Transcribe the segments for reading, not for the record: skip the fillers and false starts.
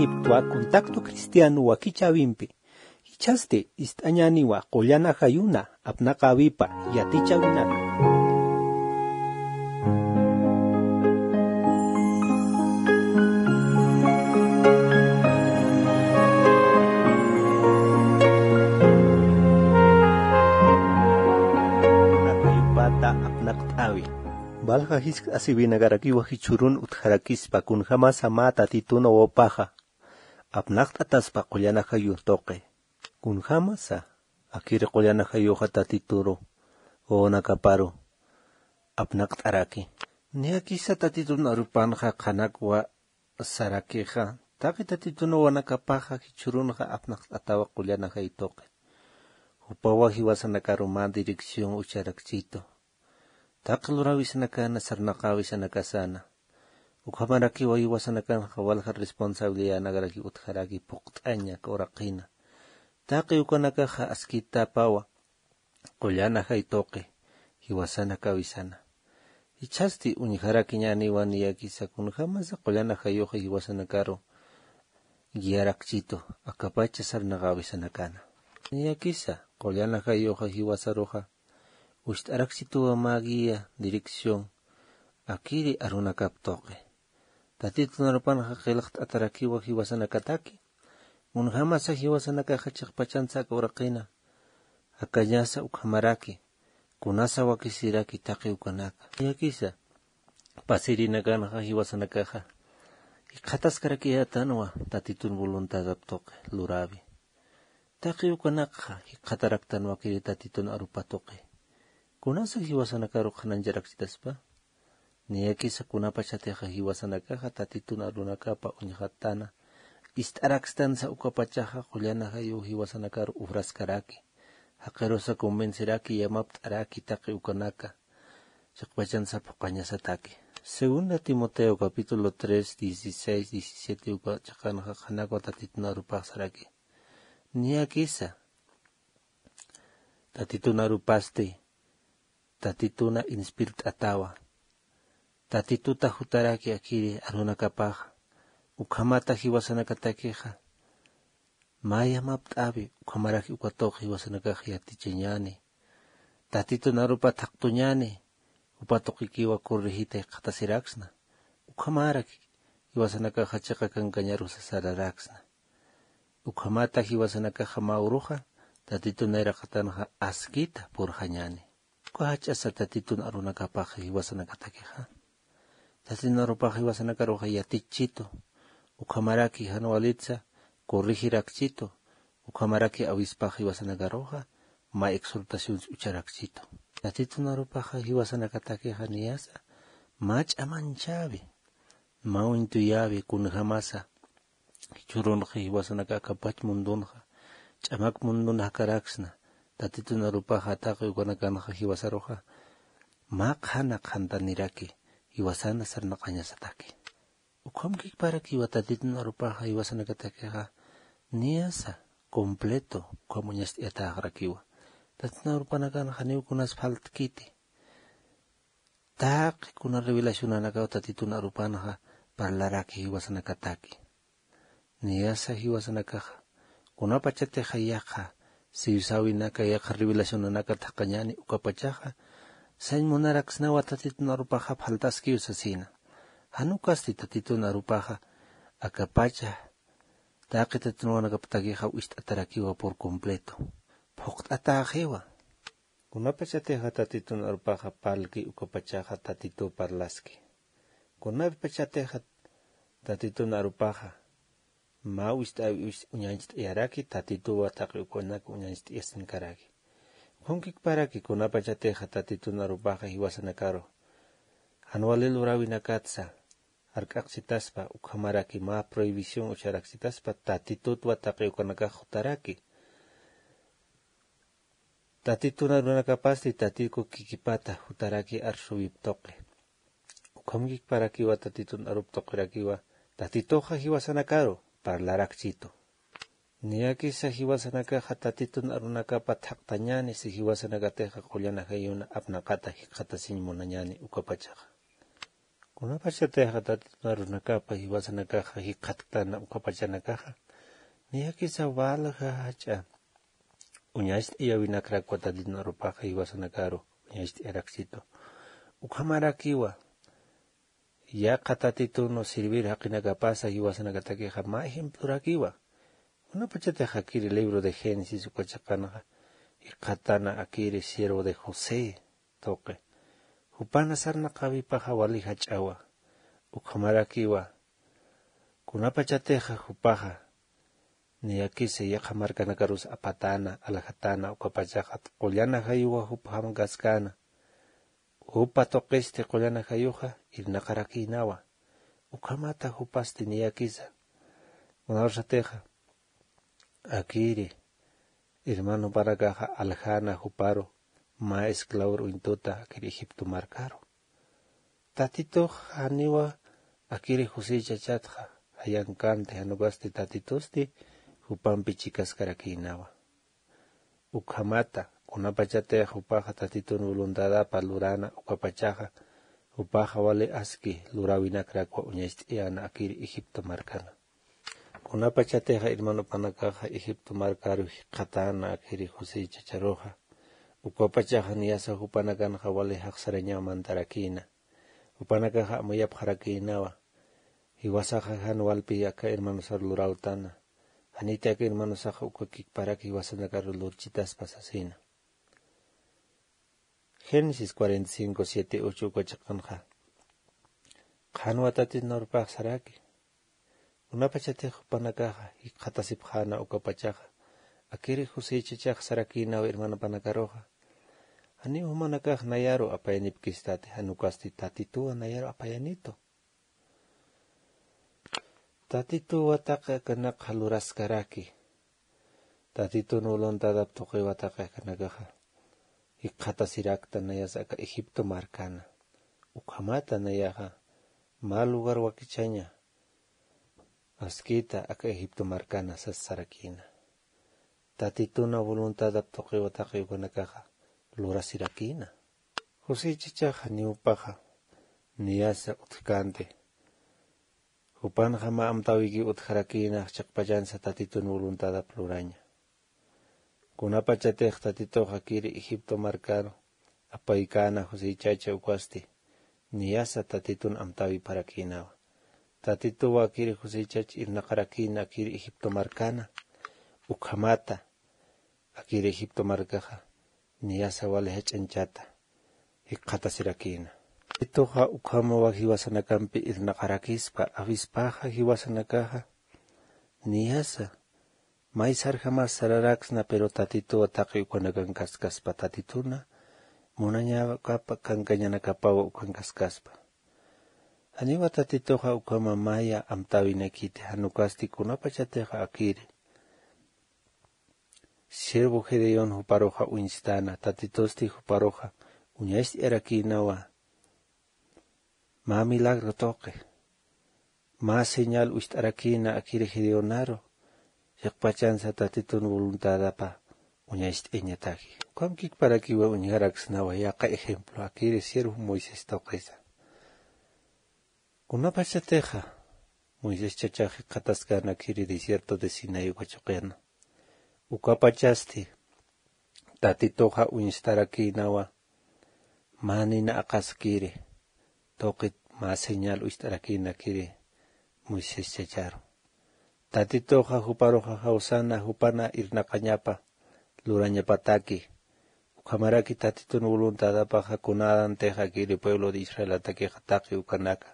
tua contacto cristiano wa kichavimpi. Hichaste istañani wa qollana hayuna apnaqa awipa yatichavina. Balha hisk asibinagaraki hichurun utharakispa kunjama samata tituno wopaja. Apnakt ataspa qollana hayu toqe. Kunjama sa akire qollana hayu hata tituro o nakaparo. Apnakt araki. Niakisa tatituno arupanja kanakwa sarakeja. Taki tatituno wanakapaja hichurunja apnakt atawa qollana hayu toqe. Upawa hiwasanakaruman dirección ucharakchito. Taqlurawisanakana sarnaqawisanakasana. Ukhamaraki wayiwasanakana hawalha responsabilidad nagaraki utharaki puqt'aña koraqina. Taqi ukanakaja askita pawa. Qollana haytoqe hiwasanakawisana. Hichasti uniharaki ñani waniyakisa kunhamasa qollana hayuqa hiwasanakaro. Giarakchito akapacha sarnaqawisanakana. Niyakisa qollana hayuqa hiwasaruqa. Ushtaraksituwa magia dirección akiri arunakaptoqe. Tatito narupanja qilqt atarakiwa hiwasanakataki. Unhamasa hiwasanakaja chiqpachansa koraqina. Akallasa ukhamaraki. Kunasa wakisiraki taqi ukanaka. Yakisa pasirinakanaja hiwasanakaja. Iqhataskaraki atanwa tatitun voluntad aptoqe lurabi. Taqi ukanaka iqhataraktanwa kiri tatitun arupatoqe. Kunasa hiwasanakaru khananjaraksitaspa. Niyakisa kunapa chateja hiwasanakaja tatitun arunakapa uñhatana. Istaraksitansa ukapachaja qollana hayu hiwasanakaru ufraskaraki. Haqerosa convenceraki yamaptaraki taqi ukanaka. Chaqpachansa puqañasataki. Segunda Timoteo capítulo 3, 16, 17 ukachaqanaja qhanakwa tatitun arupaqsaraki. Niyakisa tatitun arupaste. Tatituna inspirt atawa. Tatituta hutaraki akiri arunakapaja. Ukhamata hiwasanakatakeja. Maya maptabi ukhamaraki ukatoq hiwasanakaja yaticheñani. Tatituna arupa thaqtuñani. Upatoqikiwa corregita qatasiraksna. Ukhamaraki hiwasanakaja chaqa kankañarusa sararaksna. Ukhamata hiwasanakaja mauruja. Tatituna iraqatanaja askita purjañani. Kuachasa tatitun arunakapaja hiwasanakatakeja. Tatitun arupaja hiwasanakaruja yatichito. Ukhamaraki hanualitza corrigirakchito. Ukhamaraki avispaja hiwasanakaruja ma exhortación ucharakchito. Tatitun arupaja hiwasanakatakeja niyasa mach'amanchabi. Ma uintuyabi kunhamasa. Churunja hiwasanakaka pach mundunja. Ch'amak mundunja karaksna. Tatitun arupaja taqi ukanakanaja hiwasaruja. Maqhana qhantaniraki. Hiwasana sarnaqañasataki. Ukamkik para kiwa tatitun arupaja hiwasanakatakeja. Niyasa completo ukamuñas yataqrakiwa. Tatitun arupanakanaja niukunas faltkiti. Taqi kuna revelacionanakawa tatitun arupanaja parlaraki hiwasanakataki. Niyasa hiwasanakaja. Kunapa chateja yaqa. Si sawi naka yaqa revelacionanaka taqañani ukapachaja. Sañ munaraksnawa tatitun arupaja faltaski usasina. Hanukasti tatitun arupaja akapacha. Taqi tatitun wanakaptakiqa wisht'atarakiwa por completo. Phuqt'atajiwa. Kunapachateja tatitun arupaja palki ukapachaja tatito parlaski. Kunapachateja tatitun arupaja ma uñanchit tatituwa taqi ukunaka uñanchit yastankaraki. Hunkik paraki kunapachateja tatitun arupaja hiwasanakaro. Anualil urawinakatsa arkaqchitaspa ukhamaraki ma prohibición ucharaksitaspa tatitutwa taqi ukunaka hutaraki. Tatitun arunakapasti tatiko kikipata hutaraki arshubiptoqe. Ukhamkik parakiwa tatitun aruptoqirakiwa tatitoja hiwasanakaro. Parlarakchito. Niyakisa hiwasanakaja tatitun arunakapa thaqtañani si hiwasanakateja qollana hayuna apnaqata hiqhatasin munañani ukapachaja. Kunapachateja tatitunarunacaja iwasanakaja hikatana ukapachanakaja niyakisa valja hacha uñashti iyawinakrakua tatitunarupaja iwasanakaru uñashti eraksito ukamarakiwa yaqa tatituno servir haqinakapasa iwasanakatakeja ma ejemplurakiwa kunapachateja akiri libro de Génesis ukachaqanaja hikatana akiri siervo de José toque Upana sarna kawipaja wali hachawa ukamarakiwa kunapachateja upaja niyakise yaqamarkanakarus apatana alajatana ukapachaja qollana hayuwa upahamgaskana upa toqiste qollana hayuja irnaqarakinawa ukamata upasti niyakisa unarshateja akiri hermano parakaja aljana uparo ma esclavor uintuta akiri Egipto marcaro. Tatito haniwa akiri José chachatja ayankante hanugaste tatitosti hupampi chicas karakinawa. Ukhamata kunapachateja upaja tatito voluntad palurana ukapachaja upaja wale aski lurawinakrakwa uñastiana akiri Egipto marcana. Kunapachateja hermano panakaja Egipto marcaro katana akiri José chacharoja. Ukapachaja niyasa upanakanja wale haqsarañawa mantarakina upanakaja amayap harakinawa iwasaja hanualpi aka hermano sarlurautana anita aka hermano saja ukakikparaki iwasanakaru lurchitaspas asina Génesis 45:7-8 ukachaqanja qhanwa tatitnorpaq saraki unapachateja upanakaja iqatasipjana ukapachaja akiri José chachaj sarakina hermano panakaroja ani humanakaj nayaro apayanipkistate hanukasti tatitua nayaro apayanito tatitua taqa kanak haluraskaraki tatitu voluntad toqewa taqa kanakaja iqatasirakta nayasa aka Egipto marcana ukamata nayaja mal lugar wakichaña askita aka Egipto marcana sasarakina tatituna voluntad toqewa taqa ukanakaja lurasirakina José chichaja ni upaja niyasa utkante upanja ma amtawiki utjarakina chakpachansa tatitun voluntad pluraña kunapachatej tatitoja kiri Egipto marcaro apaikana José chacha ukwasti niyasa tatitun amtawi parakinawa tatituwa kiri José chacha irnaqarakina kiri Egipto marcana ukhamata akiri Egipto marcaja niyasa wale hechanchata hiqatasirakina itoja ukhamawa hiwasanakampi irnaqarakispa avispaja hiwasanakaja niyasa maisarja mas sararaksna pero tatituwa taqi ukanakan kaskaspa tatituna munaña kapa kankañanakapawa ukan kaskaspa aniwa tatitoja ukama maya amtawinakite hanukasti kunapachateja akiri siervo Gedeón huparoja uinstana tatitosti huparoja uñashti erakinawa ma milagro toque ma señal uistarakina akiri Gedeonaro yakpachansa tatitun voluntadapa uñashti eñataki kamkik para kiwa uñaraksnawa yaqa ejemplo akiri siervo Moisés toquesa kunapachateja Moisés chachaji qataskana akiri desierto de Sinaí ukachoqena ukapachasti tatitoja uinstarakinawa manina aqaskiri toqit ma señal uistarakina kiri Moisés chacharo tatitoja huparoja hausana hupana irnaqañapa lurañapataki ukamaraki tatitun voluntadapa hakunadanteja kiri pueblo de Israel atakeja taqi ukanaka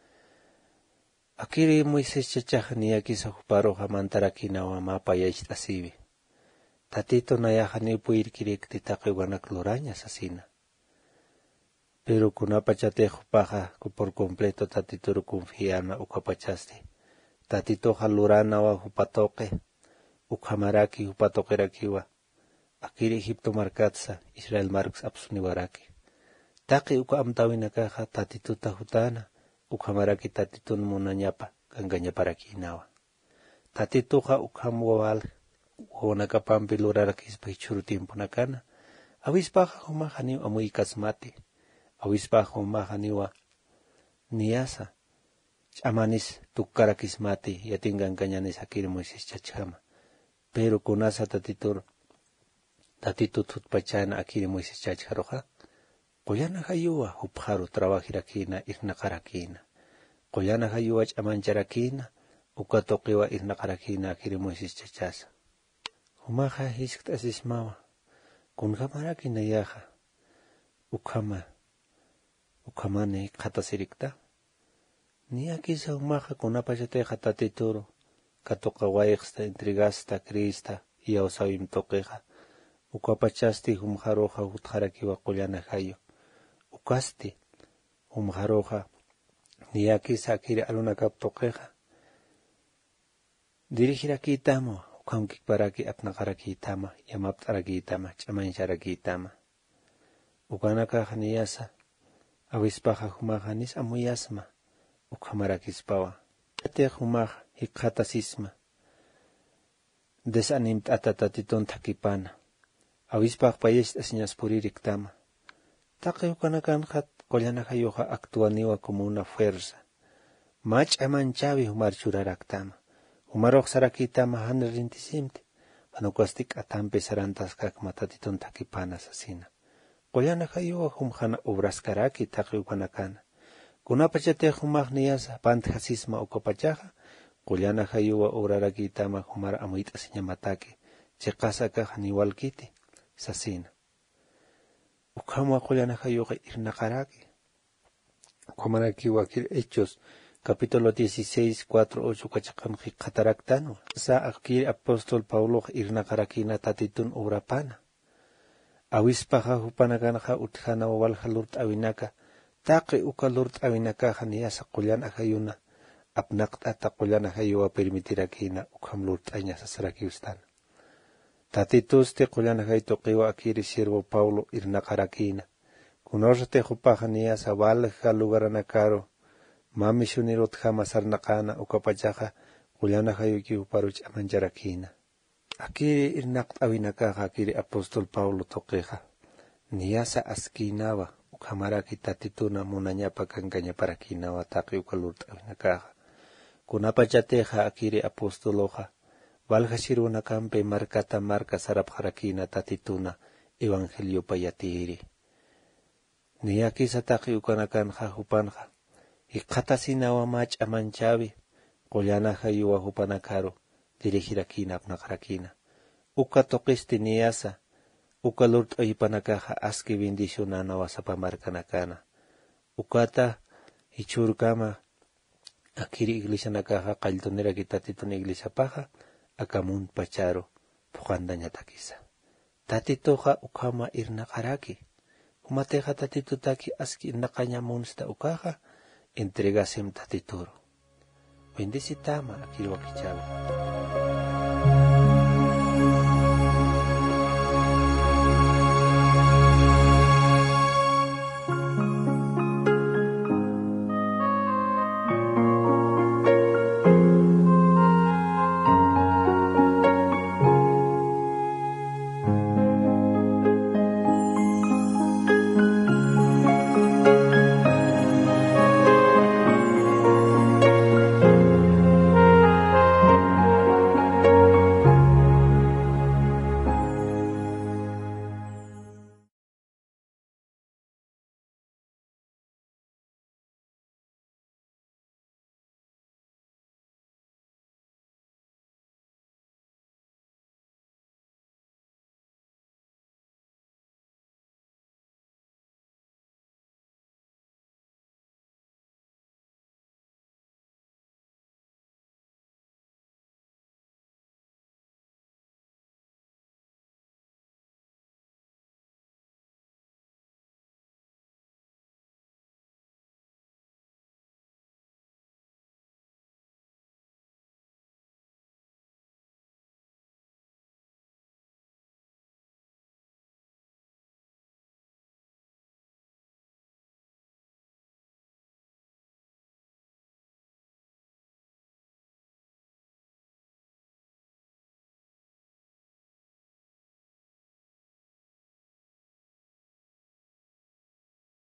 akiri Moisés chachaja niyakisa huparoja mantarakinawa mapa yashtasibi tatito nayaja ni puir kirikti taqi wanak lurañas asina pero kunapachatejo paja por completo tatituru confiana ukapachaste tatitoja luranawa hupatoque ukamaraki hupatoquerakiwa akiri Egipto markatsa Israel marks apsuniwaraki taqi uka amtawinakaja tatituta hutana ukamaraki tatitun munañapa kangañaparakinawa tatitoja ukamwawal Honakapampi lurarakispa hichuru tiempo nakana avispaja humajani amuy kasmati avispaja humajaniwa niasa ch'amanis tukarakis mati yatingan cañanis akiri Moisés chachama pero kunasa tatito tutpachana akiri Moisés chacharoja qollana hayuwa hupharu trabajirakina irnaqarakina qollana hayuwa ch'amancharakina uka toqiwa irnaqarakina akiri Moisés chachasa humaja hisk't'asismawa kunqamarakina yaja ukamani qatasirikta ni akisa humaja kunapachateja tatituro katoqa wayqsta entregasta Crista yawsawim toqeja ukapachasti humjaroja hutqarakiwa qollana hayo ukasti humjaroja ni akisa akiri alunakap toqeja dirigirakitama ukamkikparaki apnaqarakitama yamapt'arakitama ch'amansharakitama ukanakaja niyasa avispaja humaja nis amuyasma ukamarakispawa ate humaja hiqatasisma desanimt'ata tatiton thakipana avispaj payesh asiñaspuririktama taqi ukanakanqa qollana hayuqa actuaniwa como una fuerza mach'amanchavi humar churaraktama humaroq sarakitama hanrintisimti panukwastik atampe sarantaskakma tatiton thakipana sasina qollana hayuqa humjana obraskaraki taqi ukanakana kunapachate humaq niyasa pantjasisma ukapachaja qollana hayuwa obrarakitama humar amuyt'asiñamataki chiqasakaja niwalkiti sasina ukamwa qollana hayuqa irnaqaraki ukamarakiwa akiri Hechos capítulo 16, 4-8 kachaqanqi qataraktanu sa akiri apóstol Paulo irnaqarakina tatitun obrapana awispaja hupanakanaja utjana wawalja lurt'awinaka taqi uka lurt'awinakaja niyasa qollana hayuna apnaqt'ata qollana hayuwa permitirakina ukham lurt'aña sasarakiustana tatituste qollana hay toqiwa akiri siervo Paulo irnaqarakina kunorte hupaja niyasa walja lugaranakaro mami shunirutjama sarnaqana ukapachaja qollana hayuki huparu ch'amancharakina akiri irnaqt'awinakaja akiri apóstol Paulo toqeja niyasa askinawa ukhamaraki tatituna munañapa kankañaparakinawa taqi uka lurt'awinakaja kunapachateja akiri apóstoloja valjashirunakampej marka sarapjarakina tatituna evangelio payatiri niyakisa taqi ukanakanja hupanja hiqatasinawa mach'amanchavi qollana hayuwa hupanakaro dirigirakina apnaqarakina uka toqisti niyasa uka lurt'ayipanakaja aski bendicionanawa sapamarkanakana ukata hichurkama akiri iglesianakaja qalltoniraki tatituna iglesiapaja akamun pacharo puqantañatakisa tatitoja ukama irnaqaraki humateja tatitutaki aski irnaqañamunsta ukaja entregasem tatituro bendicitama akiri wakichawi